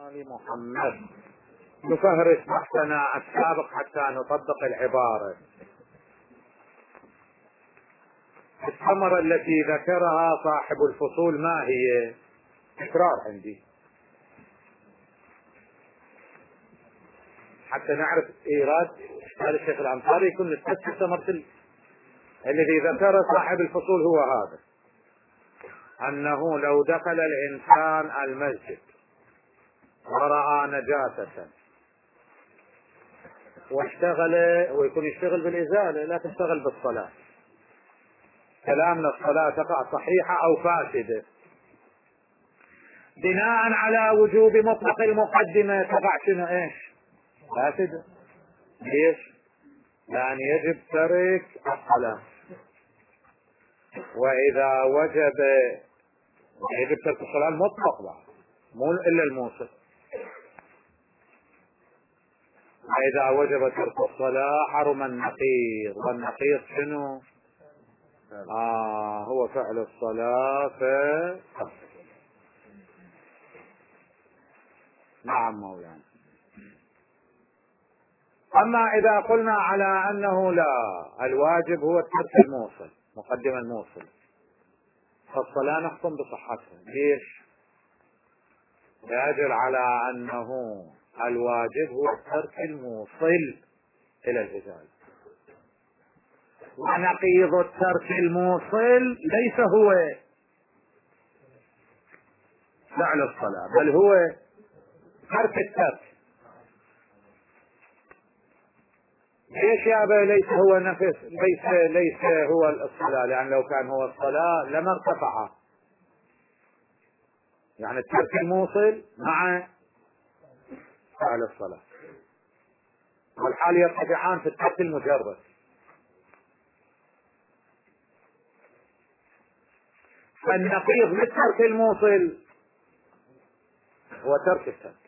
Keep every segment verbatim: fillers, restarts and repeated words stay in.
آل محمد. نفهرس بحثنا السابق حتى نطبق العبارة. الثمرة التي ذكرها صاحب الفصول ما هي؟ تكرار عندي حتى نعرف إيراد هذا الشيخ الأنصاري يكون نستفسر ثمرة الذي ذكره صاحب الفصول هو هذا، أنه لو دخل الإنسان المسجد ورأى نجاسة واشتغل، ويكون يشتغل بالإزالة لا تشتغل بالصلاة، كلامنا الصلاة تقع صحيحة أو فاسدة بناء على وجوب مطلق المقدمة تقع شنو ايش؟ فاسدة. ليش؟ لأن يجب ترك الصلاة، وإذا وجب يجب ترك الصلاة المطلق بعد مو إلا الموصل، وإذا وجب ترك الصلاة حرم النقيض، والنقيض شنو؟ آه هو فعل الصلاة في نعم مولانا. أما إذا قلنا على أنه لا، الواجب هو الترك الموصل مقدم الموصل، فالصلاة نحكم بصحتها. ليش؟ يجب على أنه الواجب هو الترك الموصل إلى الإزالة، ونقيض الترك الموصل ليس هو فعل الصلاة بل هو ترك الترك. ليش يا أبا ليس هو نفس ليس ليس هو الصلاة؟ لأن لو كان هو الصلاة لما ارتفع، يعني الترك الموصل مع فعل الصلاة، والحال يرتفعان في الترك المجرد. فالنقيض للترك الموصل هو ترك الترك،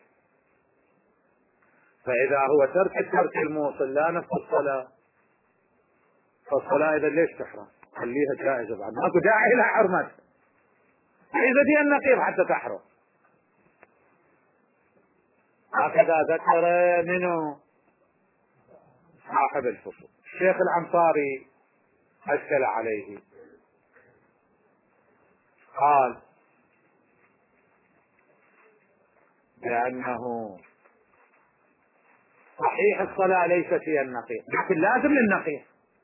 فإذا هو ترك الترك الموصل لا نفس الصلاة، فالصلاة إذا ليش تحرم؟ خليها جائزة بعد، ماكو داعي إلى حرمتها، إذا دي النقيض حتى تحرم. هكذا ذكر منه صاحب الفصول. الشيخ الأنصاري أشكل عليه، قال بأنه صحيح الصلاة ليس فيها النقيض، لكن لازم للنقيض.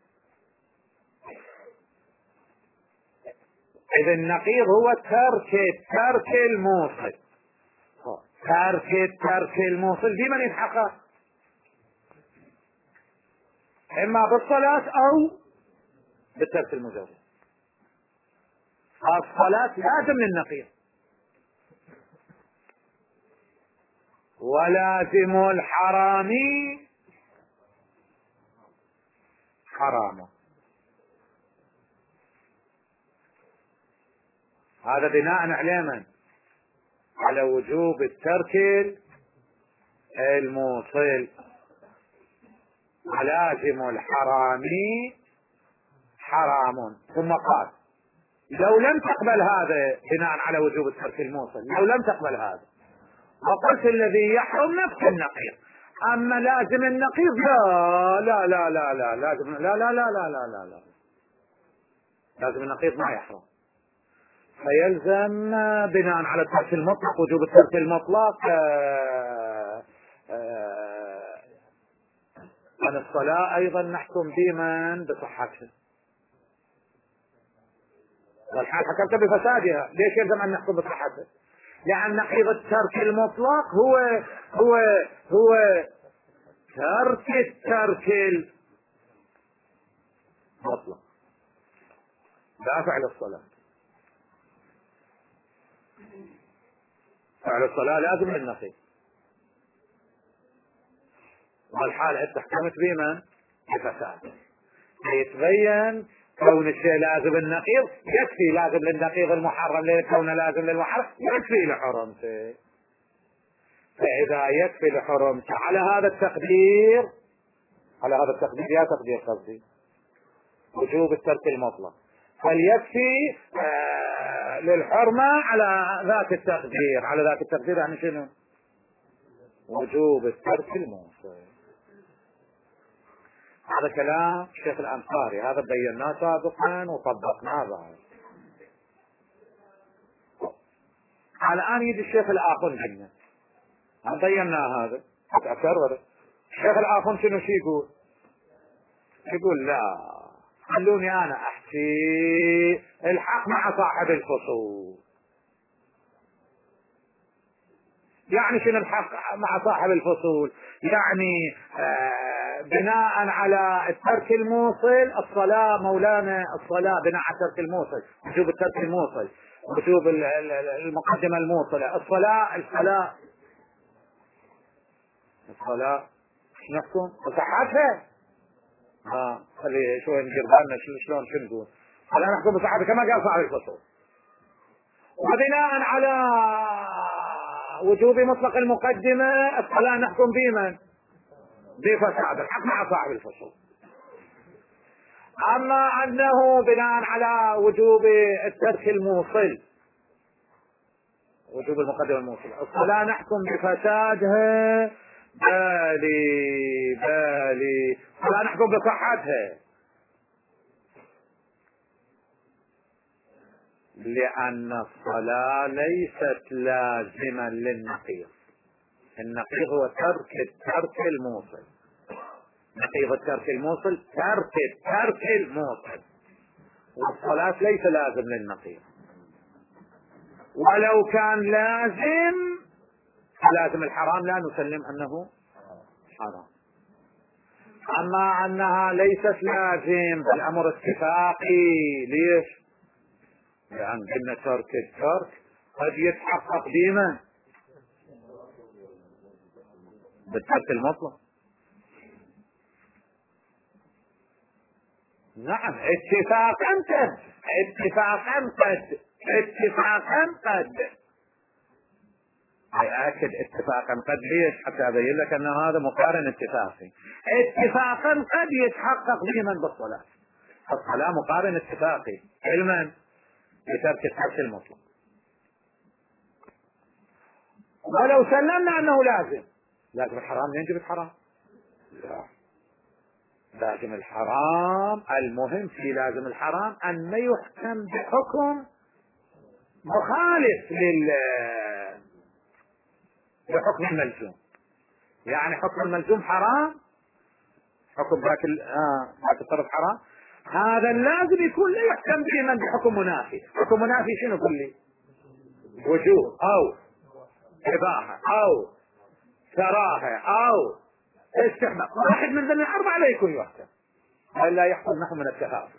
إذا النقيض هو ترك ترك الموصل، ترك ترك الموصل دي من يتحقق إما بالصلاة أو بالترك المجرد. الصلاة لازم للنقيض، ولازم الحرام حرام. هذا بناء على من؟ على وجوب الترك الموصل. ولازم الحرام حرام. ثم قال لو لم تقبل هذا بناء على وجوب الترك الموصل، لو لم تقبل هذا وقلت الذي يحرم نفس النقيض، اما لازم النقيض لا لا لا لا لا لازم لا لا لا لا لا لا لا لازم النقيض ما يحرم، فيلزم بناء على الترك المطلق وجوب الترك المطلق آآ آآ عن الصلاة أيضا نحكم بمن بصحتها، والحال حكمت بفسادها. ليش يلزم أن نحكم بصحتها؟ لأن نقيض الترك المطلق هو هو هو ترك الترك المطلق لا فعل الصلاة. فعل الصلاة لازم للنقيض، والحال انت حكمت بمن بفساد، يتبين كون الشيء لازم النقيض يكفي لازم للنقيض المحرم، لكونه لازم للمحرم يكفي لحرمته. فإذا يكفي لحرمته على هذا التقدير، على هذا التقدير يا تقدير قصدي وجوب الترك المطلق، فليكفي آه للحرمة على ذات التقدير. على ذات التقدير يعني شنو؟ وجوب الترك الموصل. هذا كلام الشيخ الأنصاري، هذا بيناه سابقا وطبقناه بعد. الآن يجي الشيخ الآخر جنة، هم بيناه هذا أكرر. الشيخ الآخر شنو شي يقول؟ يقول لا خلوني أنا أحكي الحق مع صاحب الفصول. يعني شنو الحق مع صاحب الفصول؟ يعني آه بناء على الترك الموصل الصلاة مولانا، الصلاة بناء على الترك الموصل، وجوب الترك الموصل، وجوب المقدمة الموصلة، الصلاة الصلاة الصلاة شنو نحكم؟ صحتها؟ ها خلي شوي ندير بالنا شلون شو نقول؟ خلينا نحكم بصحتها كما قال صاحب الفصول. وبناء على وجوب مطلق المقدمة الصلاة نحكم بمن؟ بفساد الحق مع صاحب الفصول. أما أنه بناء على وجوب الترك الموصل، وجوب المقدمة الموصل، الصلاة نحكم بفسادها، بالي بالي الصلاة نحكم بصحتها، لأن الصلاة ليست لازما للنقيض. النقيض هو ترك الترك الموصل، نقيض الترك الموصل ترك الترك الموصل، والصلاة ليس لازم للنقيض. ولو كان لازم لازم الحرام لا نسلم أنه حرام. أما أنها ليست لازم الأمر اتفاقي. ليش؟ لأن قلنا ترك الترك قد يتحقق بما بالترك المطلق. نعم اتفاقا قد اتفاقا قد اتفاقا قد أي أكد اتفاقا قد. ليش؟ حتى أبين لك أن هذا مقارن اتفاقي. اتفاقا قد يتحقق بمن بالصلاة، الصلاة مقارن اتفاقي علما بترك الترك المطلق. ولو سلمنا أنه لازم، لازم الحرام ينجب الحرام؟ لا، لازم الحرام المهم في لازم الحرام أن ما يحكم بحكم مخالف لل لحكم الملزوم. يعني حكم الملزوم حرام، حكم ذاك آه ذاك الطرف حرام، هذا لازم يكون لا يحكم به من بحكم منافي. حكم منافي شنو؟ قل لي. وجوب أو إباحة أو كراهة أو استحباب، واحد من ذنب الأربعة لا يكون يحكم، بل لا يحصل نحو من التهافت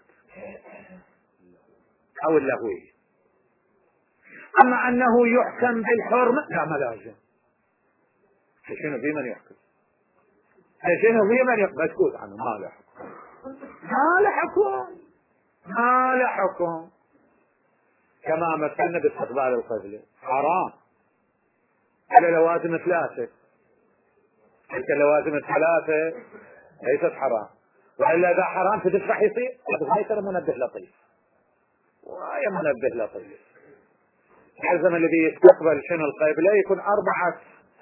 أو اللغوية. أما أنه يحكم بالحرمة لا، ما لازم. شنو في من يحكم؟ شنو في من يحكم؟ مسكوت عنه، ما له حكم، ما له حكم، ما له حكم. كما مثلنا باستقبال القبلة حرام، إلا لوازم ثلاثة، تلك اللوازم الثلاثة ليست حرام، وإلا إذا حرام تدفع راح يصير؟ ما يصير منبه لطيف، ويا منبه لطيف. الزمن الذي يستقبل شنو القبلة يكون أربعة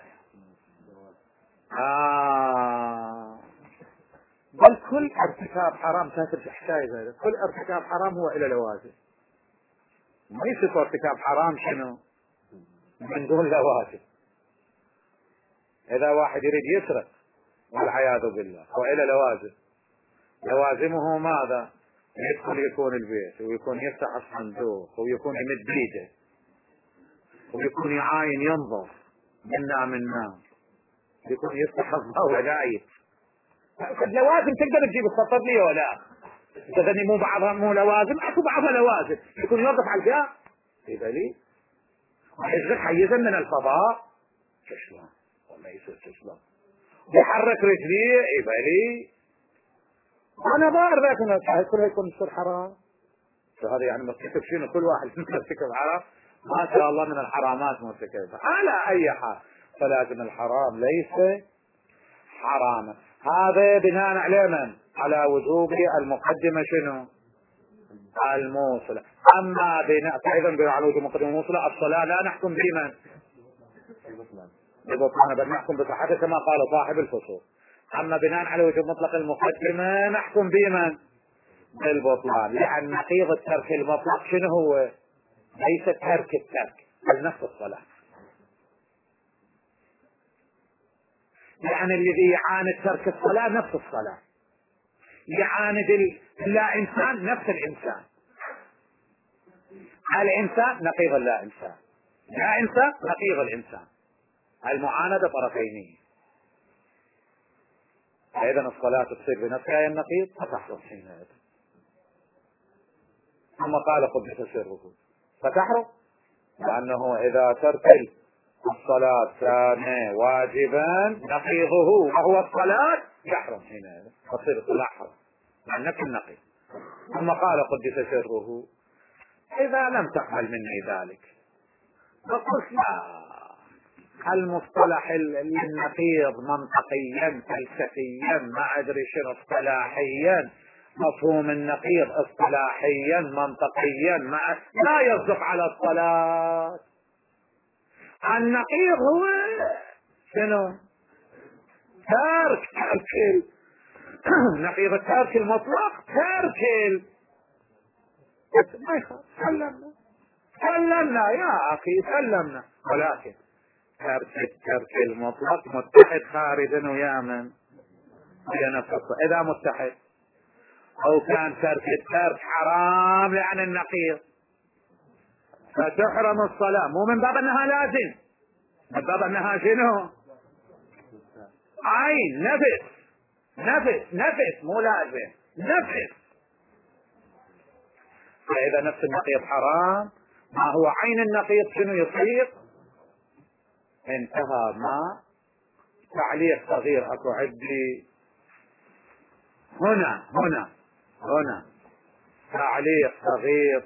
آه بل كل ارتكاب حرام تاثر في حكاية. كل ارتكاب حرام هو إلى لوازم، ما يصير ارتكاب حرام شنو من دون لوازم. إذا واحد يريد يسرق والعياذ بالله هو إلى لوازم، لوازمه ماذا؟ يدخل يكون البيت ويكون يفتح الصندوق ويكون يمد ايده ويكون يعاين ينظر منا من نام، يكون يفتح الضوء لايت. لوازم تقدر تجيب السطر لي ولا تغني؟ مو بعضها مو لوازم، اكو بعضها لوازم. يكون يوقف على الجاه يبقى لي يشغل حيزا من الفضاء شلون ولا يصير شلون، يحرك رجليه يبقى لي انا ضار ذاك كلها يكون يصير حرام. فهذا يعني مرتكب شنو؟ كل واحد مرتكب حرام، ما شاء الله من الحرامات مرتكبها على اي حال. فلازم الحرام ليس حراما. هذا بناء على من؟ على وجوب المقدمة شنو؟ الموصلة. اما بناء ايضا بناء على وجوب المقدمة الموصلة الصلاة لا نحكم بمن؟ ببطلانه بل نحكم بصحته كما قال صاحب الفصول. اما بناء على وجوب مطلق المقدمة نحكم بمن؟ بالبطلان، لان نقيض الترك المطلق شنو هو؟ ليس ترك الترك بل نفس الصلاة، لان الذي يعاند ترك الصلاة نفس الصلاة، يعاند اللا انسان نفس الانسان، الانسان نقيض اللا انسان، لا انسان نقيض الانسان، المعاندة طرفين. فاذا الصلاة تصير بنفسها النقيض فتحرم حينئذ. ثم قال قدس سره فتحرم، لانه اذا ترك الصلاة كان واجبا نقيضه وهو الصلاة يحرم حينئذ، تصير الصلاة حرم عن نفس النقيض. ثم قال قدس سره اذا لم تقبل مني ذلك فقلت لا، المصطلح النقيض منطقيا فلسفيا ما ادري شنو اصطلاحيا، مفهوم النقيض اصطلاحيا منطقيا ما لا يصدق على الصلاة. النقيض هو شنو؟ ترك ترك نقيض الترك المطلق ترك ما يخاف. سلمنا سلمنا يا اخي سلمنا، ولكن ترك الترك المطلق متحد خارجا ويا من؟ ويا نفسه. اذا متحد او كان ترك الترك حرام لعن النقيض فتحرم الصلاة، مو من باب انها لازم، من باب انها شنو؟ عين نفس نفس نفس مو لازم نفس. فاذا نفس النقيض حرام ما هو عين النقيض شنو يصير؟ انتهى. ما تعليق صغير اكو عندي هنا هنا هنا تعليق صغير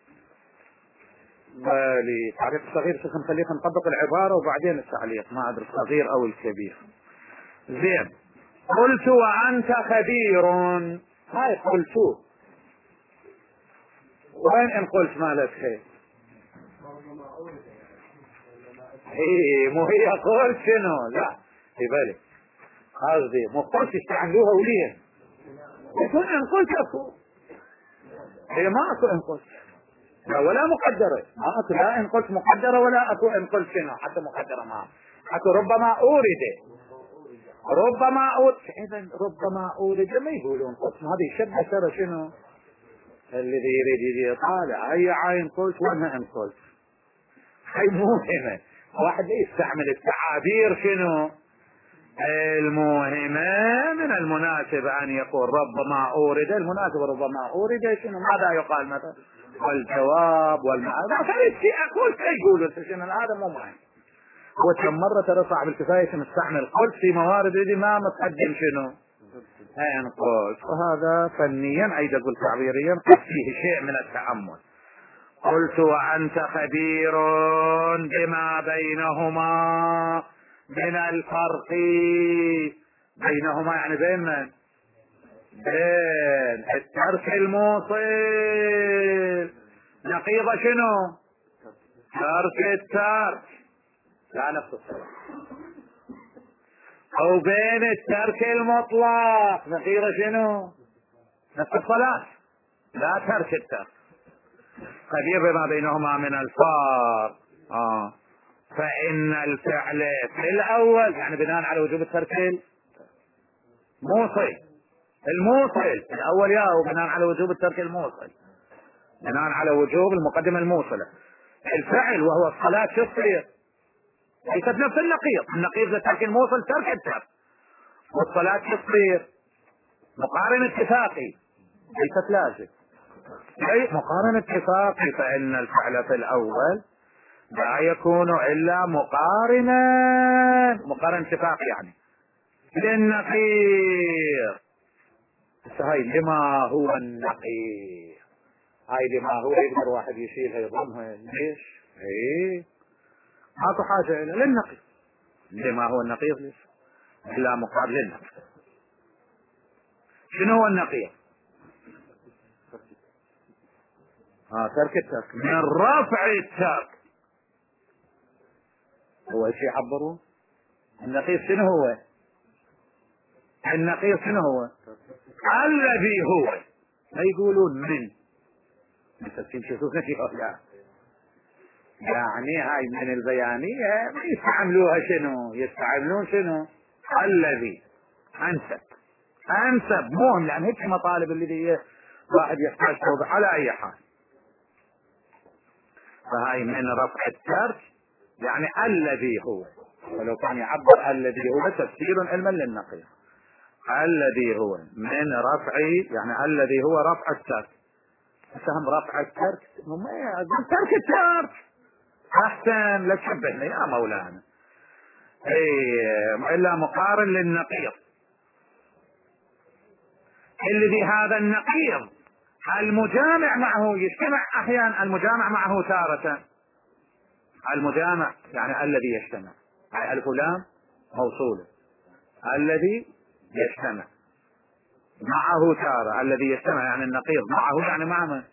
بالي، تعليق صغير شو نخليك نطبق العبارة وبعدين التعليق ما ادري الصغير او الكبير. زين، قلت وانت خبير، هاي قلت وين ان قلت مالك خير؟ ايه مو هي قلت شنو؟ لا في بالي قصدي مو قلت استعملوها وليه يكون ان قلت اكو، هي ما اكو ان قلت لا ولا مقدرة، ما اكو لا ان قلت مقدرة ولا اكو ان قلت شنو حتى مقدرة، ما اكو ربما اورد ربما اورد اذا ربما اورد ما يقولون قلت، هذه شبه ترى شنو الذي يريد يجي يطالع هي عين قلت وانها ان قلت، هي مهمة. واحد يستعمل التعابير شنو المهمة، من المناسب ان يقول ربما اورد، المناسب ربما اورد شنو ماذا يقال مثلا والجواب والمعنى اقول يقولوا شنو هذا مو مهم. وكم مرة ترى صاحب الكفاية نستعمل قلت في موارد دي ما متقدم شنو ان قلت، وهذا فنيا ايضا اقول تعبيريا قد فيه شيء من التأمل. قلت وانت خبير بما بينهما من الفرق، بينهما يعني بين من؟ بين الترك الموصل نقيض شنو؟ ترك الترك لا نفس الصلاة، او بين الترك المطلق نقيض شنو؟ نفس الصلاة لا ترك الترك. خبير بما بينهما من الفرق آه. فإن الفعل في الأول يعني بناء على وجوب الترك الموصل الموصل الأول يا هو بناء على وجوب الترك الموصل، بناء على وجوب المقدمة الموصلة. الفعل وهو الصلاة تصير ليست نفس النقيض، النقيض لترك الموصل ترك الترك، والصلاة تصير مقارن اتفاقي ليست لازم، أي مقارن اتفاقي. فإن الفعل في الأول لا يكون إلا مقارنا مقارن اتفاق يعني للنقيض. هاي لما هو النقيض، هاي لما هو يقدر واحد يشيلها يضمها ليش؟ ايه ماكو حاجة إلى للنقيض، لما هو النقيض ليش؟ إلا مقابل للنقيض. شنو هو النقيض؟ اه ترك الترك من رفع الترك، هو شيء يعبرون النقيض شنو هو؟ النقيض شنو هو؟ الذي هو. ما يقولون من متفسين شوفوا لا يعني هاي من البيانية ما يستعملوها شنو؟ يستعملون شنو؟ الذي. انسب انسب مهم، لان هيك مطالب اللي واحد يحتاج توضيح على اي حال. فهاي من رفع الترك يعني الذي هو، ولو كان يعبر الذي هو تفسير علما للنقيض. الذي هو من رفع يعني الذي هو رفع الترك. فهم رفع الترك ترك الترك احسن، لا تشبهنا يا مولانا. اي الا مقارن للنقيض الذي هذا النقيض المجامع معه يجتمع احيانا، المجامع معه تارة. المجامع يعني الذي يجتمع، يعني الف لام موصولة، الذي يجتمع معه تارة. الذي يجتمع يعني النقيض معه يعني مع من؟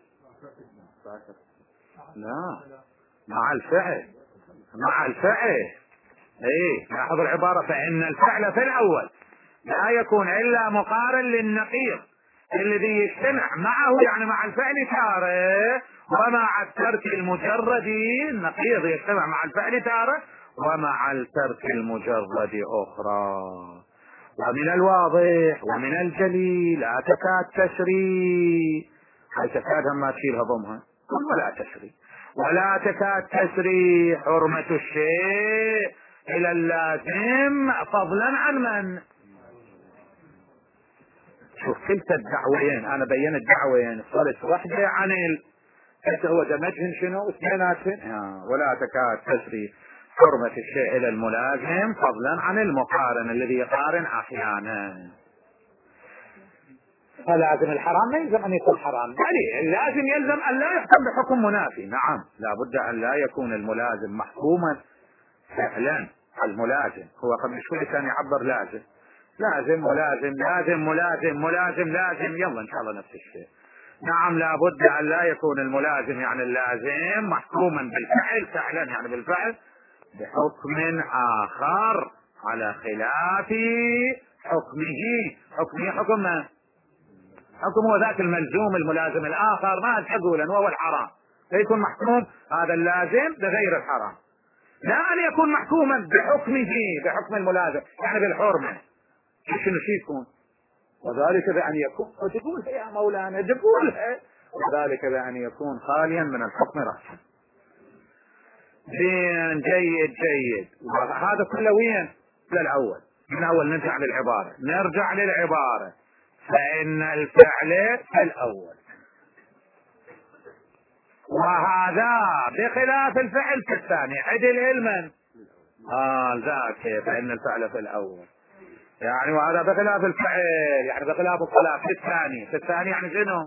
لا مع الفعل، مع الفعل. ايه لاحظ العبارة، فإن الفعل في الأول لا يكون إلا مقارن للنقيض الذي يجتمع معه يعني مع الفعل تارة، ومع الترك المجرد النقيض يجتمع مع الفعل تارة، ومع الترك المجرد أخرى. ومن الواضح ومن الجلي لا تكاد تسري، هاي تكاد ما تشيلها ضمها ولا تسري، ولا تكاد تسري حرمة الشيء إلى اللازم فضلا عن من. شوف كلتا الدعوين انا بينت الدعوين صارت واحدة عن ال هو دمجهن شنو اثنيناتهن. ولا تكاد تسري حرمة الشيء الى الملازم فضلا عن المقارن الذي يقارن احيانا. فلازم الحرام ما يلزم ان يكون حرام، يعني اللازم يلزم ان لا يحكم بحكم منافي. نعم لابد ان لا يكون الملازم محكوما فعلا. الملازم هو قبل شوي كان يعبر لازم لازم ملازم لازم ملازم ملازم لازم، يلا ان شاء الله نفس الشيء. نعم لابد ان لا يكون الملازم يعني اللازم محكوما بالفعل فعلا يعني بالفعل بحكم اخر على خلاف حكمه. حكمه حكم حكم هو ذاك الملزوم الملازم الاخر ما تقول وهو الحرام، فيكون محكوم هذا اللازم بغير الحرام، لا ان يكون محكوما بحكمه بحكم الملازم يعني بالحرمه. شنو يكون؟ وذلك بأن يكون، تقولها يا مولانا تقولها، وذلك بأن يكون خاليا من الحكم رأسا. زين جيد جيد. وهذا كله وين؟ للأول. من أول نرجع للعبارة نرجع للعبارة فإن الفعل في الأول، وهذا بخلاف الفعل في الثاني. عدل علما آه ذاك فإن الفعل في الأول يعني، وهذا بخلاف الفعل يعني بخلاف الصلاة في الثاني. في الثاني يعني شنو؟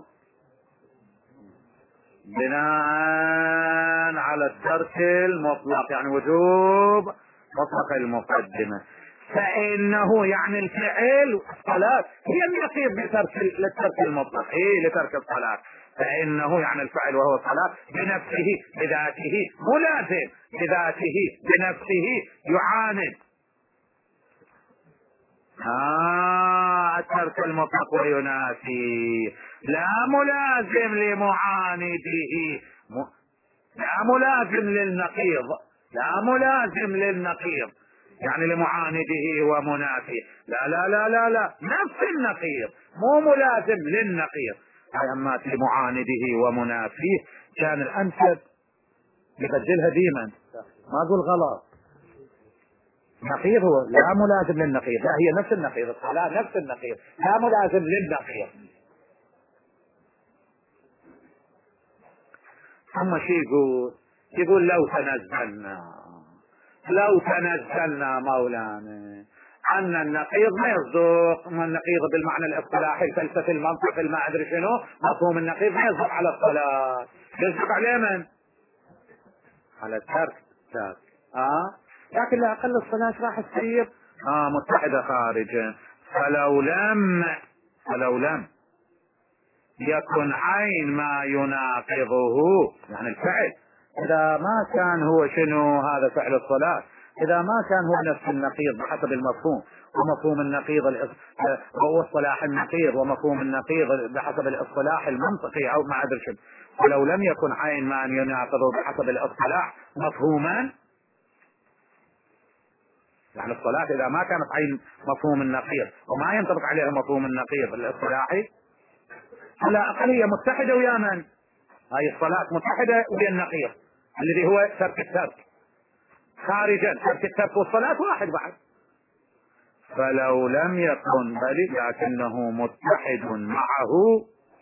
بناء على الترك المطلق يعني وجوب مطلق المقدمة. فإنه يعني الفعل الصلاة هي النقيض لترك للترك المطلق، ايه لترك الصلاة. فإنه يعني الفعل وهو الصلاة بنفسه بذاته ملازم بذاته بنفسه يعاند آه الترك المطلق وينافي، لا ملازم لمعانده م... لا ملازم للنقيض لا ملازم للنقيض يعني لمعانده ومنافيه. لا لا لا لا لا نفس النقيض مو ملازم للنقيض. أما في معانده ومنافيه كان الأنسب يبدلها ديما، ما أقول غلط. نقيض هو لا ملازم للنقيض، لا هي نفس النقيض، لا نفس النقيض لا ملازم للنقيض. ثم شي يقول يقول لو تنزلنا لو تنزلنا مولانا أن النقيض ما يصدق، ما النقيض بالمعنى الاصطلاحي الفلسفي المنطقي ما أدري شنو، مفهوم النقيض ما يصدق على الصلاة، يصدق على من؟ على الترك ترك اه لكن لا أقل الصلاة راح تصير اه متحدة خارجا. فلو لم فلو لم يكن عين ما يناقضه يعني الفعل، إذا ما كان هو شنو هذا فعل الصلاة إذا ما كان هو نفس النقيض بحسب المفهوم، ومفهوم النقيض واصطلاح النقيض ومفهوم النقيض بحسب الاصطلاح المنطقي أو ما أدري شو، ولو لم يكن عين ما يناقضه بحسب الاصطلاح مفهوما، يعني الصلاة إذا ما كانت عين مفهوم النقيض وما ينطبق عليها مفهوم النقيض الاصطلاحي، على الأقل هي متحدة ويا من؟ هاي الصلاة متحدة ويا النقيض الذي هو ترك الترك، خارجا ترك الترك والصلاة واحد بعد. فلو لم يكن بل لكنه متحد معه،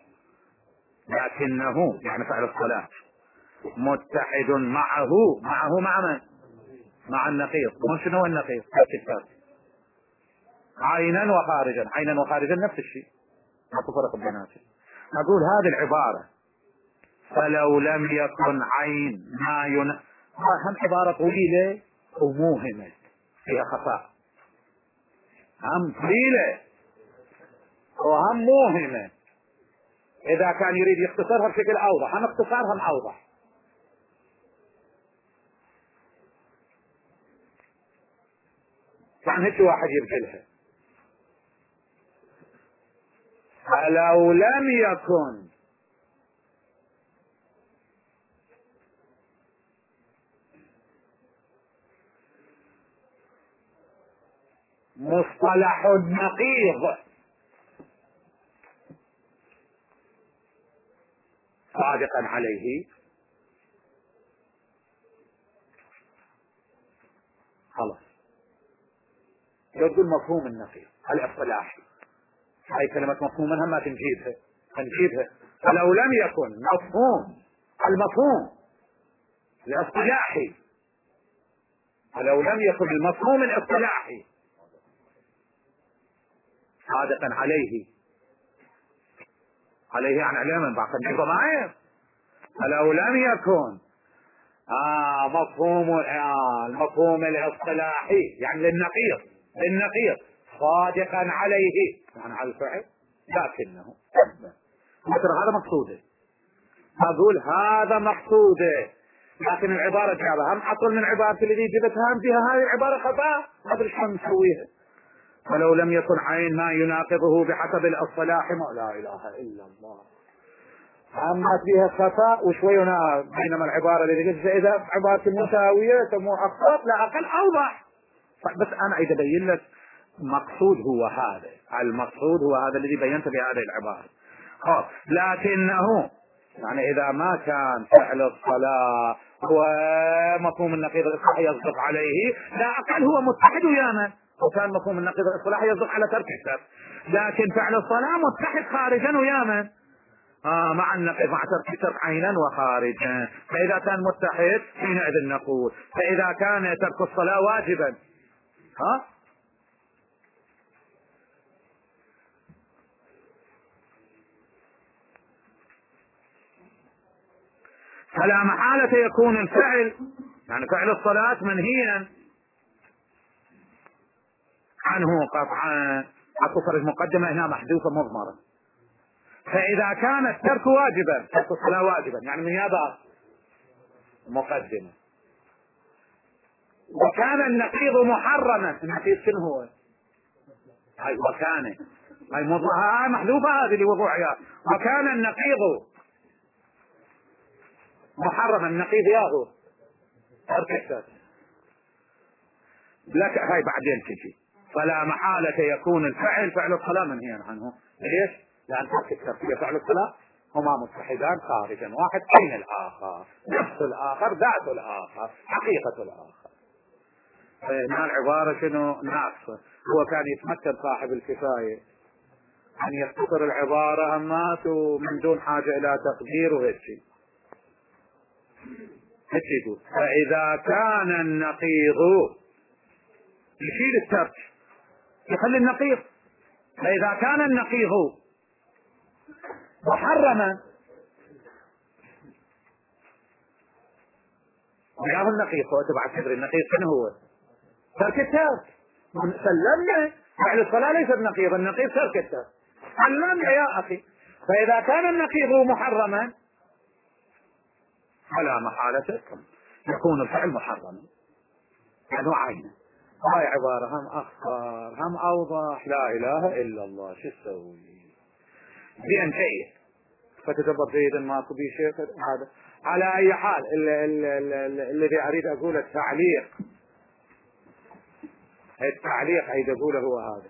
لكنه يعني فعل الصلاة متحد معه، معه مع من؟ مع النقيض. من شنو هو النقيض؟ ترك الترك عينا وخارجا، عينا وخارجا نفس الشيء، ما تفرق بيناتهم. أقول هذه العبارة فلو لم يكن عين ما ين هم عبارة طويلة وموهمة فيها خفاء، هم طويلة وهم موهمة. إذا كان يريد يختصرها بشكل أوضح هم اختصارهم أوضح. كان هيك واحد يرجلها فلو لم يكن مصطلح النقيض صادقا عليه، خلاص يقول مفهوم النقيض الاصطلاحي، هاي كلمة مفهوم منها ما تنجيبها تنجيبها. فلو لم يكن مفهوم المفهوم الاصطلاحي، فلو لم يكن المفهوم الاصطلاحي صادقا عليه، عليه يعني عليه من بعض الضمائر، فلو لم يكن آه مفهوم آه المفهوم الاصطلاحي يعني للنقيض للنقيض صادقا عليه يعني على الفعل، لكنه مثل هذا مقصوده، اقول هذا مقصوده، لكن العبارة جابها هم اطول من عبارة الذي جبتها هم فيها هذه العبارة خطأ، ما ادري شلون نسويها. فلو لم يكن عين ما يناقضه بحسب الاصطلاح ما لا اله الا الله، اما فيها خطأ وشوي هنا، بينما العبارة التي قلت اذا عبارة مساوية سموه اخطاء لا اقل اوضح. بس انا اذا بين لك مقصود هو هذا، المقصود هو هذا الذي بينت بهذه العبارة. خلاص لكنه يعني اذا ما كان فعل الصلاة هو مفهوم النقيض الاصطلاحي يصدق عليه، لا اقل هو متحد ويانا، وكان مفهوم النقيض الاصطلاحي يصدق على ترك الترك، لكن فعل الصلاة متحد خارجا ويانا آه مع النقيض مع ترك الترك عينا وخارجا. فاذا كان متحد حينئذ نقول، فاذا كان ترك الصلاة واجبا ها فلا محالة يكون الفعل يعني فعل الصلاة منهيا عنه قطعا. أكثر المقدمة هنا محذوفة مضمرة. فإذا كان الترك واجبا، ترك الصلاة واجبا يعني من يابا مقدمة، وكان النقيض محرما، النقيض شنو هو؟ هاي وكان هاي مضمرة محذوفة هذه لوضوعها، وكان النقيض محرما، النقيض ياهو ترك الترك لك هاي بعدين تجي. فلا محالة يكون الفعل فعل الصلاة منهيا عنه. ليش؟ لأن ترك الترك فعل الصلاة هما متحدان خارجا، واحد عين الآخر، نفس الآخر، ذات الآخر، حقيقة الآخر. فهنا العبارة شنو ناقصة. هو كان يتمكن صاحب الكفاية أن يختصر العبارة همات ومن دون حاجة إلى تقدير وهيك شيء. هيك يقول فإذا كان النقيض يشيل الترك يخلي النقيض، فإذا كان النقيض محرما وياه النقيض هو تبع تدري النقيض شنو هو؟ ترك الترك. سلمنا فعل الصلاة ليس بنقيض، النقيض ترك الترك، سلمنا يا أخي. فإذا كان النقيض محرما فلا محالة يكون الفعل محرما. يعني عينه. هاي عبارة هم أخطر هم أوضح. لا إله إلا الله. شو تسوي؟ زين جيد، فتدبر جيدا ماكو بي شيء هذا. على أي حال الذي أريد أقوله التعليق، التعليق أريد أقوله هو هذا،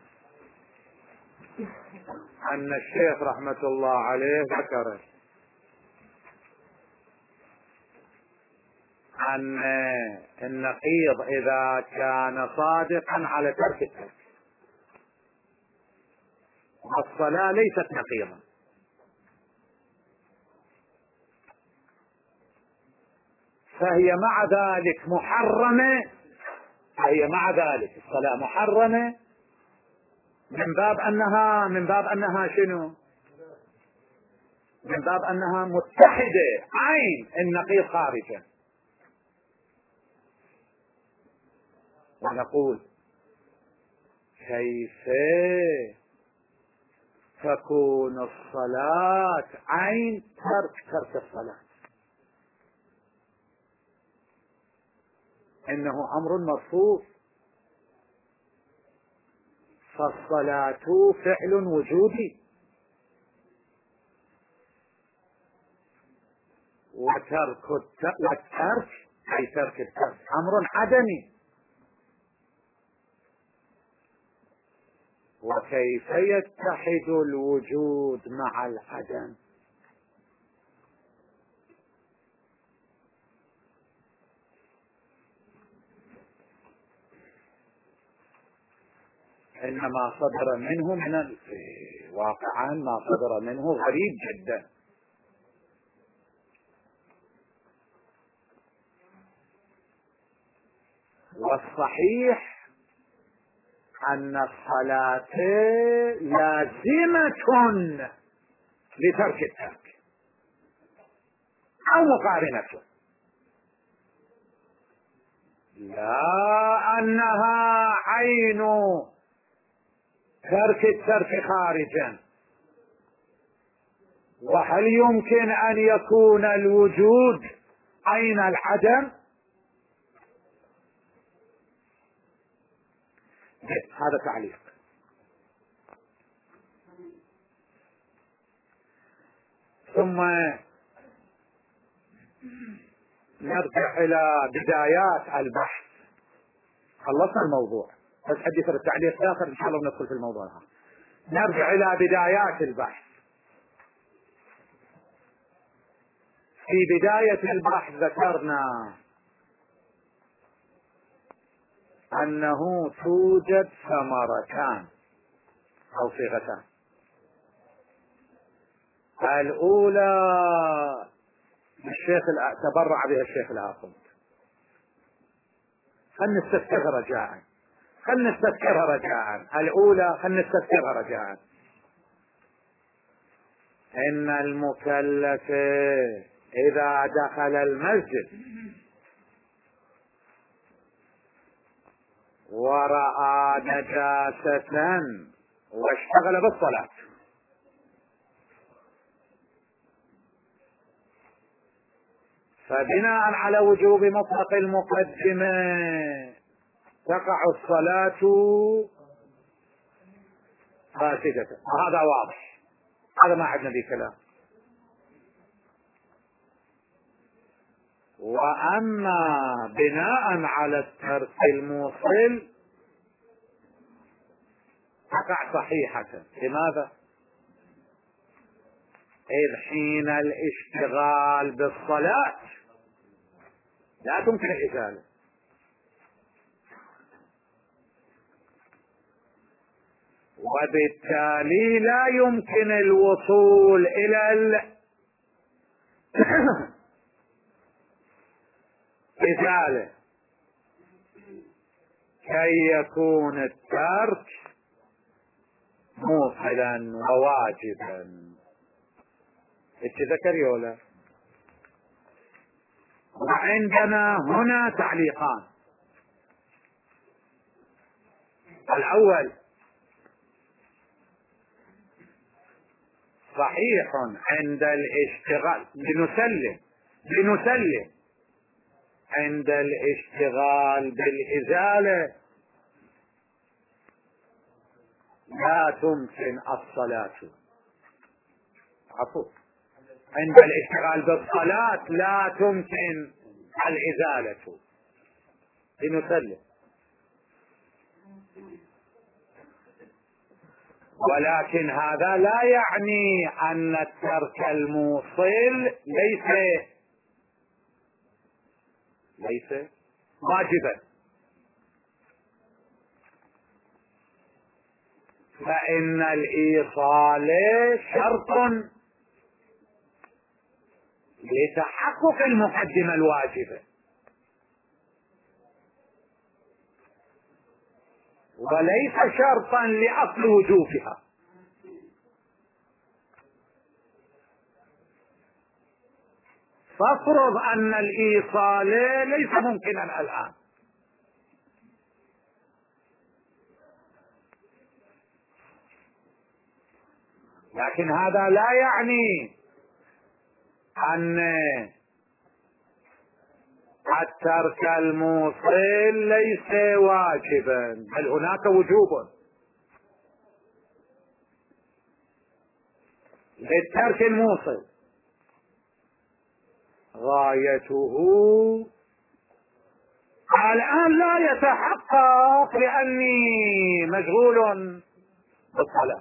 أن الشيخ رحمة الله عليه ذكر أن النقيض إذا كان صادقا على ترك الترك، والصلاة ليست نقيضا، فهي مع ذلك محرمة، فهي مع ذلك الصلاة محرمة من باب أنها من باب أنها شنو؟ من باب أنها متحدة عين النقيض خارجا. ونقول كيف تكون الصلاة عين ترك ترك الصلاة؟ إنه أمر مرفوض، فالصلاة فعل وجودي، وترك والترك أي ترك الترك أمر عدمي. وكيف يتحد الوجود مع العدم؟ إنما صدر منه من ال... واقعا ما صدر منه غريب جدا. والصحيح أن الصلاة لازمة لترك الترك أو مقارنته، لا أنها عين ترك الترك خارجا. وهل يمكن أن يكون الوجود عين العدم؟ هذا تعليق. ثم نرجع إلى بدايات البحث. خلصنا الموضوع، بس حد يصير التعليق آخر إن شاء الله ندخل في الموضوع هذا. نرجع إلى بدايات البحث. في بداية البحث ذكرنا أنه توجد ثمرتان أو صيغتان. الأولى الشيخ تبرع بها الشيخ العاصم، خلنا نستذكرها رجاء، خلنا نستذكرها رجاء. الأولى خلنا نستذكرها رجاء. إن المكلف إذا دخل المسجد ورأى نجاسة واشتغل بالصلاة، فبناء على وجوب مطلق المقدمة تقع الصلاة فاسدة، وهذا واضح، هذا ما عندنا به كلام. وأما بناء على الترك الموصل تقع صحيحة. لماذا؟ إذ حين الاشتغال بالصلاة لا تمكن الإزالة، وبالتالي لا يمكن الوصول إلى الإزالة كي يكون الترك موصلا وواجبا. اتذكر يولا. وعندنا هنا تعليقان. الأول صحيح عند الاشتغال، لنسلم لنسلم عند الاشتغال بالإزالة لا تمكن الصلاة. عفوا، عند الاشتغال بالصلاة لا تمكن الإزالة. لنسلم. ولكن هذا لا يعني أن الترك الموصل ليس ليس واجبا، فإن الإيصال شرط لتحقق المقدمة الواجبة، وليس شرطا لأصل وجوبها. فافرض أن الإيصال ليس ممكنا الآن، لكن هذا لا يعني أن الترك الموصل ليس واجبا، بل هناك وجوب للترك الموصل. غايته الآن لا يتحقق لأني مشغول بالصلاة،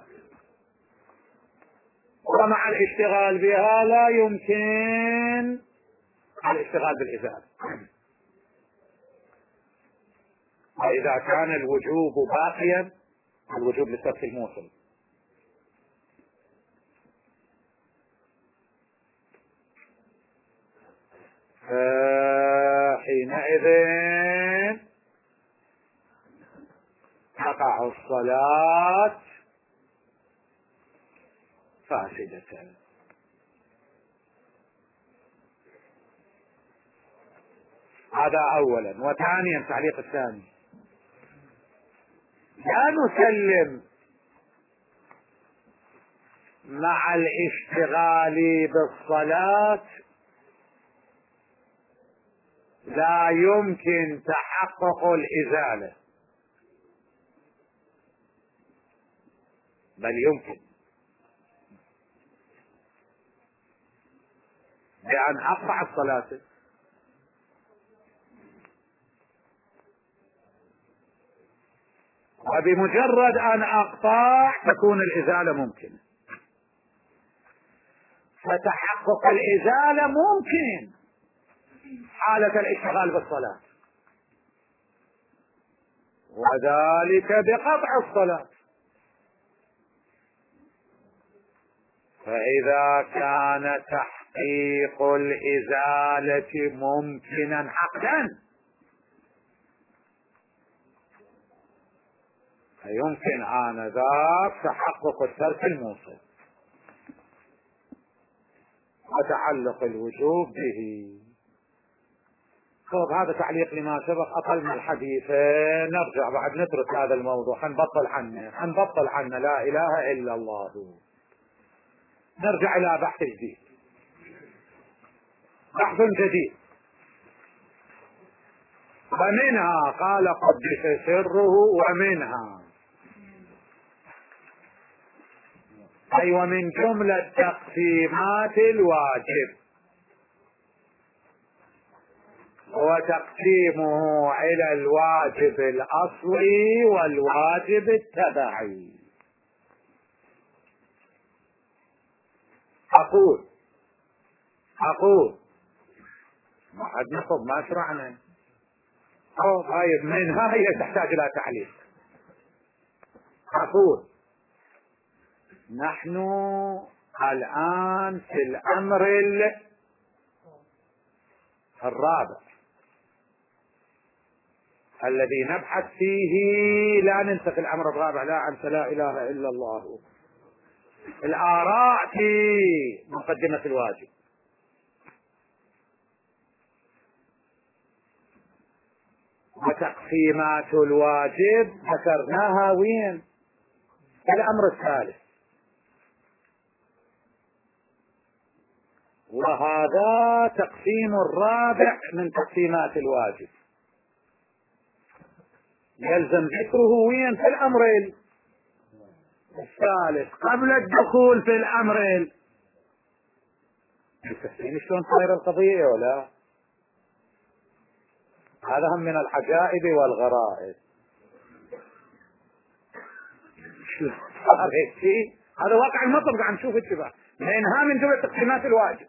ومع الاشتغال بها لا يمكن الاشتغال بالإزالة. وإذا كان الوجوب باقيا، الوجوب للترك الموصل، حينئذ تقع الصلاة فاسدة. هذا أولا. وثانيا، التعليق الثاني، لا نسلم مع الاشتغال بالصلاة لا يمكن تحقق الإزالة، بل يمكن بأن أقطع الصلاة، وبمجرد أن أقطع تكون الإزالة ممكنة. فتحقق الإزالة ممكن حالة الاشتغال بالصلاة، وذلك بقطع الصلاة. فإذا كان تحقيق الإزالة ممكنا عقلا، فيمكن آنذاك تحقق الترك الموصل وتعلق الوجوب به. طيب، هذا تعليق لما سبق. أطلنا الحديث، نرجع بعد نترك هذا الموضوع، حنبطل عنه حنبطل عنه لا إله إلا الله. نرجع إلى بحث جديد، بحث جديد. ومنها قال قدس سره، ومنها أي ومن جملة تقسيمات الواجب، وتقسيمه إلى الواجب الأصلي والواجب التبعي. أقول أقول ما حد نصب ما شرعنا. هاي منها هي تحتاج إلى تعليق. أقول نحن الآن في الأمر الرابع الذي نبحث فيه. لا ننسى في الأمر الرابع، لا أنسى لا إله إلا الله، الآراء في مقدمة الواجب. وتقسيمات الواجب ذكرناها وين؟ في الأمر الثالث. وهذا تقسيم الرابع من تقسيمات الواجب، يلزم ذكره وين؟ في الأمر الثالث قبل الدخول في الأمر. تفهمين شلون صايرة القضية ولا؟ هذا هم من العجائب والغرائب. هذا واقع المطلب قاعد نشوف الشباب لأنها من جملة تقسيمات الواجب.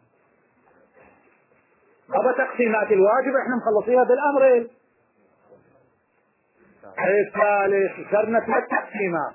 هذا تقسيمات الواجب احنا مخلصيها بالأمر الثالث. صرنا ثلاث تقسيمات،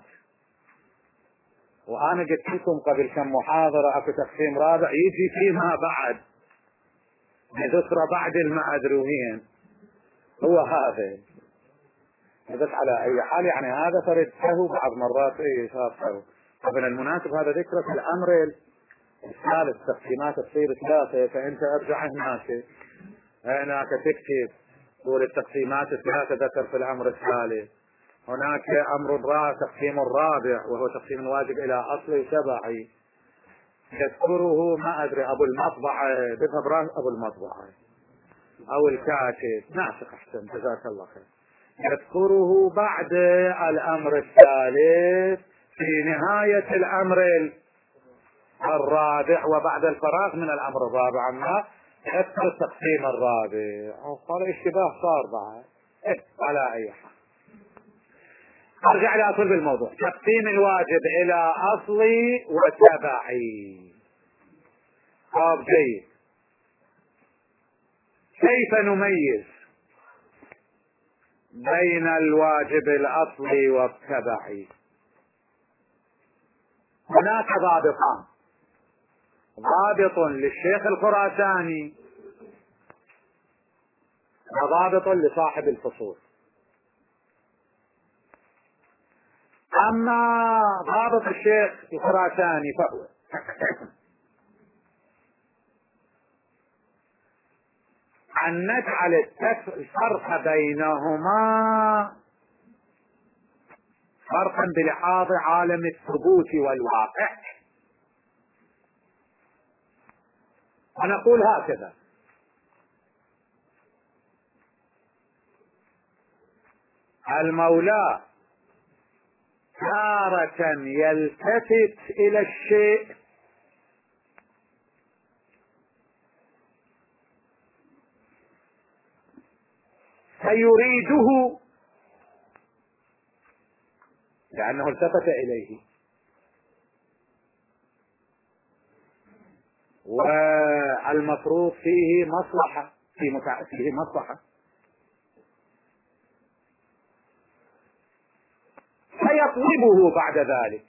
وأنا قلت لكم قبل كم محاضرة أكو تقسيم رابع يجي فيما بعد ذكر بعد ما أدري وين هو هذا. بس على أي حال يعني هذا فردته بعض مرات إيه شافه. فمن المناسب هذا ذكر في الأمر الثالث تقسيمات تصير ثلاثة، فأنت أرجع هناك هناك تكتب طول التقسيمات الثلاثة ذكر في الأمر الثالث. هناك أمر الرابع تقسيم الرابع وهو تقسيم الواجب إلى أصلي تبعي يذكره ما أدري أبو المطبعة بذهب راس أبو المطبعة أو الكاتب ناسخ أحسن جزاك الله خير، يذكره بعد الأمر الثالث في نهاية الأمر الرابع وبعد الفراغ من الأمر الرابع. ما يذكر التقسيم الرابع قال اشتباه صار بعد إيه على أي حال. ارجع لأصل بالموضوع. تقسيم الواجب إلى أصلي وتبعي. طب جيد، كيف نميز بين الواجب الأصلي والتبعي؟ هناك ضابطان، ضابط للشيخ الخراساني وضابط لصاحب الفصول. أما ضابط الشيخ الخراساني فهو أن نجعل الفرق بينهما فرقا بلحاظ عالم الثبوت والواقع، ونقول هكذا: المولى تارة يلتفت إلى الشيء فيريده لأنه التفت إليه، والمفروض فيه مصلحة في متع... فيه مصلحة، فيطلبه بعد ذلك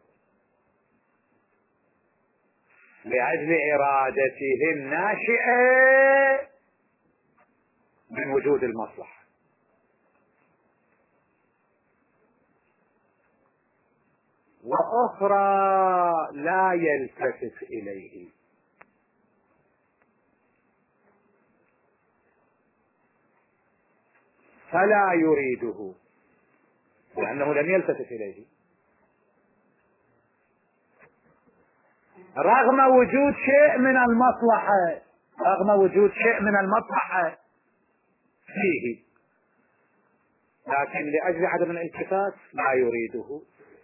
لأجل إرادته الناشئة من وجود المصلحة. وأخرى لا يلتفت إليه، فلا يريده لأنه لم يلتفت إليه رغم وجود شيء من المصلحة، رغم وجود شيء من المصلحة فيه، لكن لأجل عدم الالتفات لا يريده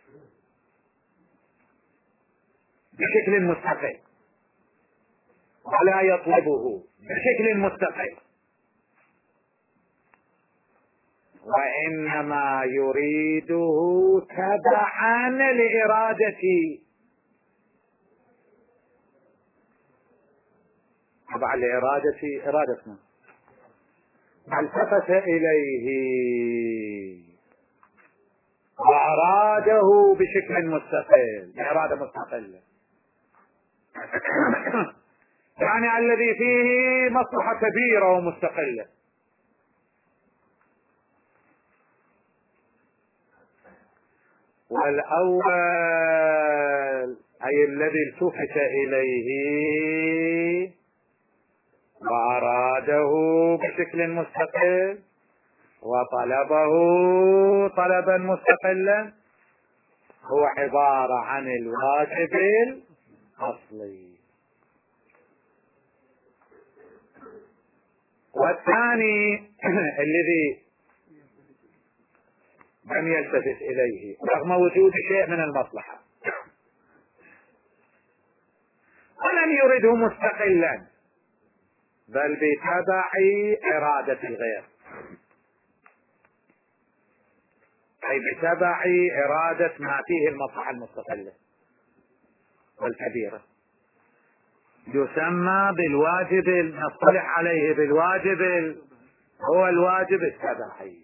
بشكل مستقل ولا يطلبه بشكل مستقل، وإنما يريده تبعا لإرادته، تبعا لإرادته إرادتنا، التفت إليه وأراده بشكل مستقل، إرادة مستقلة يعني الذي فيه مصلحة كبيرة ومستقلة. والأول أي الذي التفت إليه وأراده بشكل مستقل وطلبه طلبا مستقلا هو عبارة عن الواجب الأصلي. والثاني الذي لم يلتفت إليه رغم وجود شيء من المصلحة ولم يرده مستقلا بل بتبع إرادة الغير، أي بتبع إرادة ما فيه المصلحة المستقلة والكبيرة، يسمى بالواجب نصطلح عليه بالواجب هو الواجب التبعي.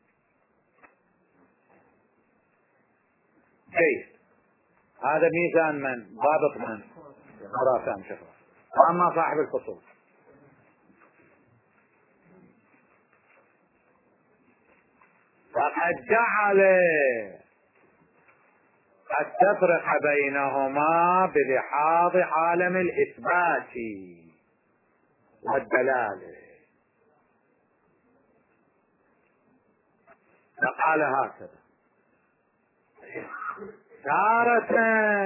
جيد، هذا ميزان من ضابط من خراسان شفرة. وأما صاحب الفصول فقد جعل التفرقة بينهما بلحاظ عالم الإثبات والدلالة، فقال هكذا: تارة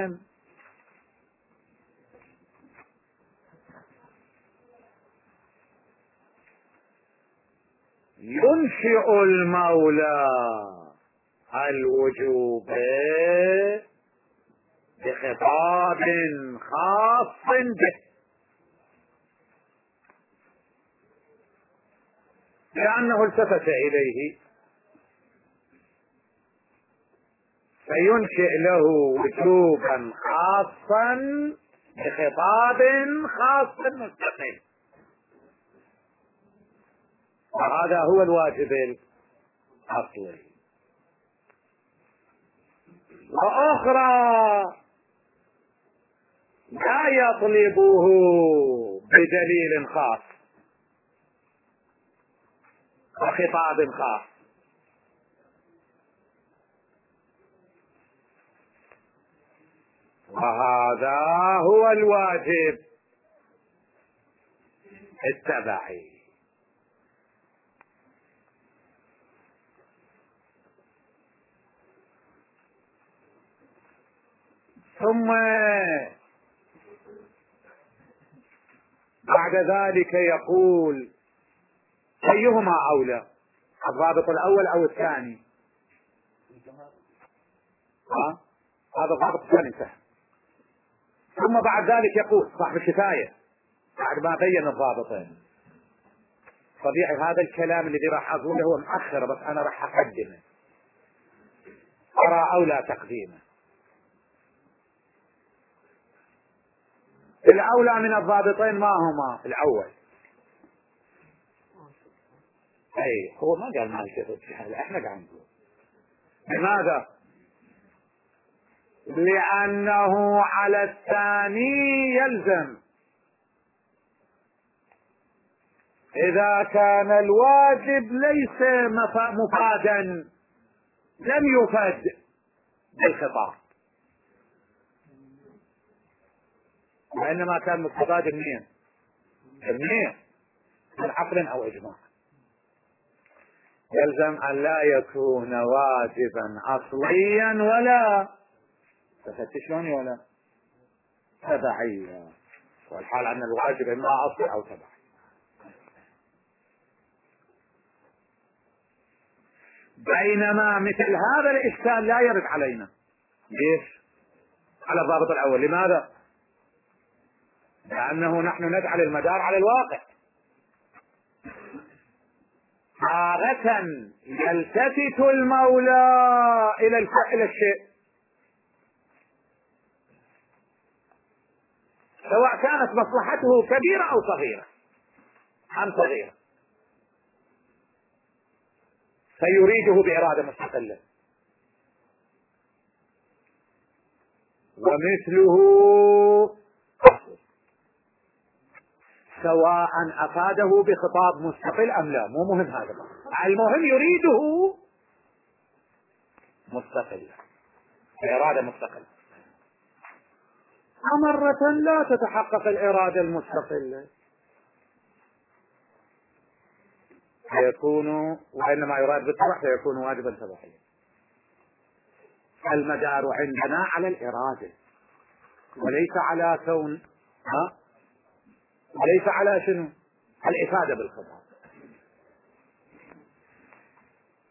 ينشئ المولى الوجوب بخطاب خاص به، لأنه التفت إليه فينشئ له وجوبا خاصا بخطاب خاص مستقل، وهذا هو الواجب الأصلي. وأخرى لا يطلبه بدليل خاص وخطاب خاص، وهذا هو الواجب التبعي. ثم بعد ذلك يقول: أيهما أولى، الضابط الأول أو الثاني؟ ها؟ هذا الضابط الثاني انتهى. ثم بعد ذلك يقول صاحب الكفاية بعد ما بين الضابطين: طبيعي هذا الكلام الذي راح أقوله هو مؤخر، بس أنا راح أقدمه، أرى أولى تقديمه. الأولى من الضابطين ما هما؟ الأول، أي هو ما قال ما التفت، احنا قاعد نقول لماذا؟ لأنه على الثاني يلزم إذا كان الواجب ليس مفادا لم يفد بالخطاب، وإنما كان مستفاد منين؟ منين؟ من عقل أو إجماع. يلزم أن لا يكون واجبا أصليا ولا تفتشوني ولا تبعيا، والحال أن الواجب إما أصلي أو تبعي. بينما مثل هذا الإشكال لا يرد علينا. ليش؟ على الضابط الأول. لماذا؟ لأنه نحن نجعل المدار على الواقع. تارة يلتفت المولى إلى الفعل الشيء سواء كانت مصلحته كبيرة أو صغيرة أم صغيرة، فيريده بإرادة مستقلة. ومثله سواء أفاده بخطاب مستقل أم لا، مو مهم هذا، المهم يريده مستقلا بإرادة مستقلة. ومرة لا تتحقق الإرادة المستقلة فيكون، وإنما يراد بالتبع فيكون واجبا تبعيا. المدار عندنا على الإرادة وليس على كون، ها وليس على شنو؟ الإفادة بالخطاب.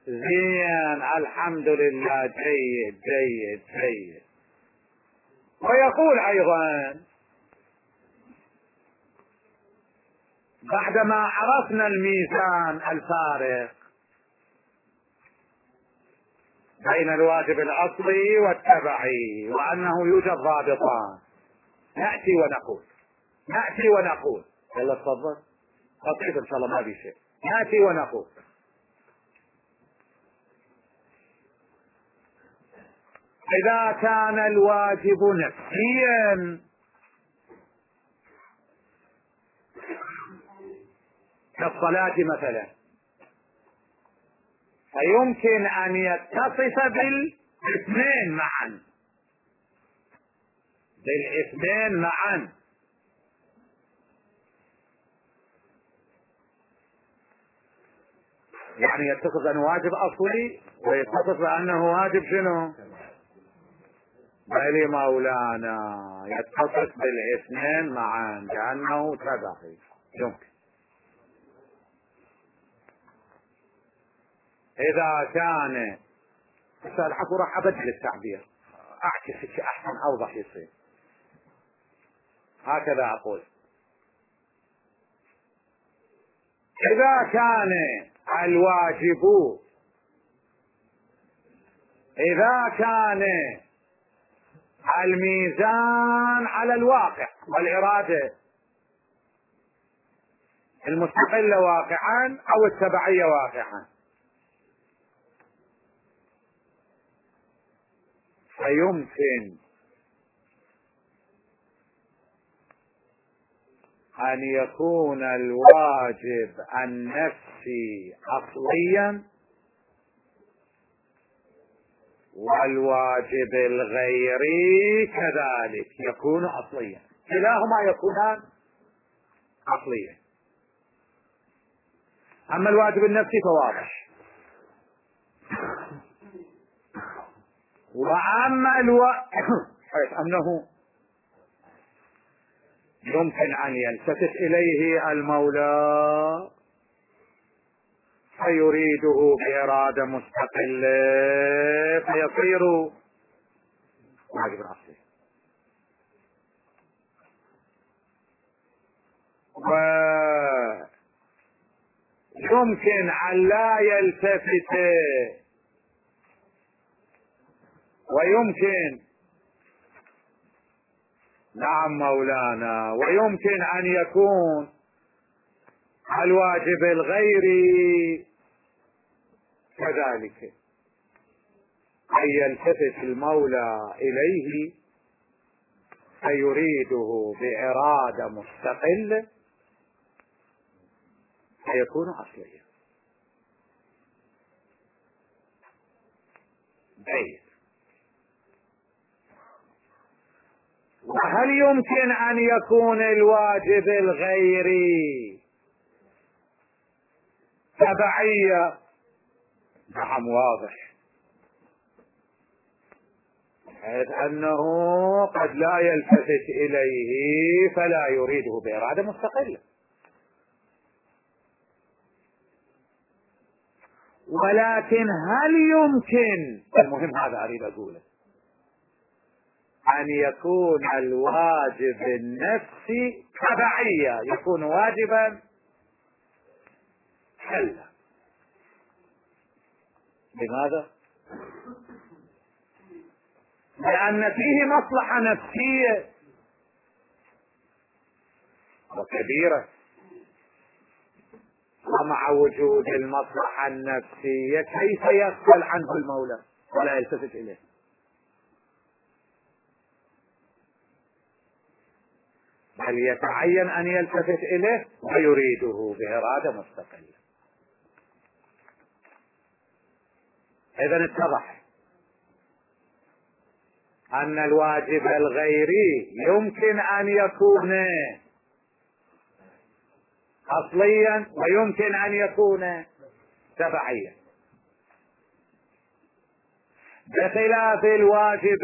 زين، الحمد لله، جيد جيد جيد. ويقول أيضا بعدما عرفنا الميزان الفارق بين الواجب الأصلي والتبعي وأنه يوجد ضابطان، نأتي ونقول نأتي ونقول يلا تفضل بسيط إن شاء الله ما في شيء. نأتي ونقول إذا كان الواجب نفسيا كالصلاة مثلا، فيمكن أن يتصف بالاثنين معا بالاثنين معا يعني يتصف بأنه واجب أصلي ويتصف بأنه واجب شنو؟ بل مولانا يتصف بالاثنين معا كأنه تبعي. يمكن إذا كان العفو راح أبدل التعبير، أعكس شيء أحسن أوضح يصير. هكذا أقول: إذا كان الواجب إذا كان الميزان على الواقع والإرادة المستقلة واقعا أو التبعية واقعا، فيمكن أن يكون الواجب النفسي أصليا والواجب الغيري كذلك يكون أصليا، كلاهما يكونان أصليا. أما الواجب النفسي فواضح، وأما الواجب حيث أنه يمكن أن يلتفت إليه المولى فيريده بإرادة مستقلة فيصير واجب أصلي، ويمكن أن لا يلتفت ويمكن نعم مولانا ويمكن أن يكون الواجب الغيري كذلك، أن يلتفت المولى إليه فيريده بإرادة مستقلة فيكون أصليا. جيد. وهل يمكن أن يكون الواجب الغيري تبعية؟ نعم واضح، حيث أنه قد لا يلتفت إليه فلا يريده بإرادة مستقلة. ولكن هل يمكن، المهم هذا أريد أقوله، أن يكون الواجب النفسي تبعية يكون واجبا؟ كلا. لماذا؟ لأن فيه مصلحة نفسية وكبيرة، ومع وجود المصلحة النفسية كيف يغفل عنه المولى ولا يلتفت إليه؟ بل يتعين أن يلتفت إليه ويريده بإرادة مستقلة. إذن اتضح أن الواجب الغيري يمكن أن يكون أصليا ويمكن أن يكون تبعيا، بخلاف الواجب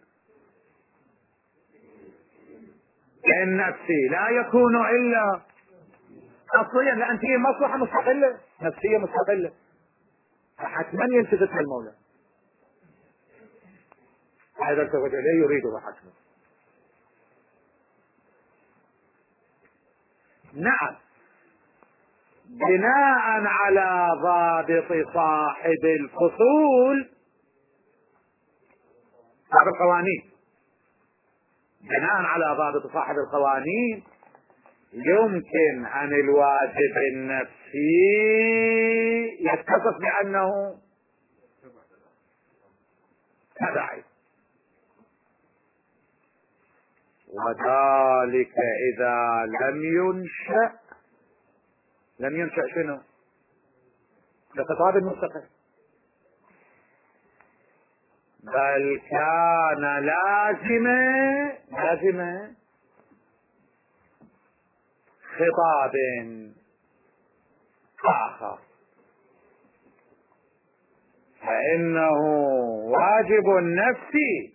النفسي لا يكون إلا أصليا، لأن فيه مصلحة مستقلة نفسية مستقلة. فحتما يلتفت للمولى، هذا التفت اليه يريد بحسبه. نعم، بناء على ضابط صاحب الفصول، صاحب القوانين، بناء على ضابط صاحب القوانين يمكن أن الواجب النفسي يتصف بأنه تبعي، وذلك إذا لم ينشأ لم ينشأ شنو؟ بخطاب مستقل، بل كان لازما لازما خطاب آخر، فإنه واجب نفسي،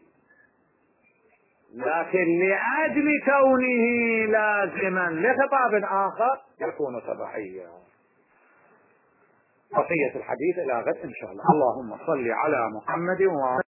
لكن لأجل كونه لازما لخطاب آخر يكون تبعيا. بقية الحديث إلى غد إن شاء الله. اللهم صل على محمد وعلى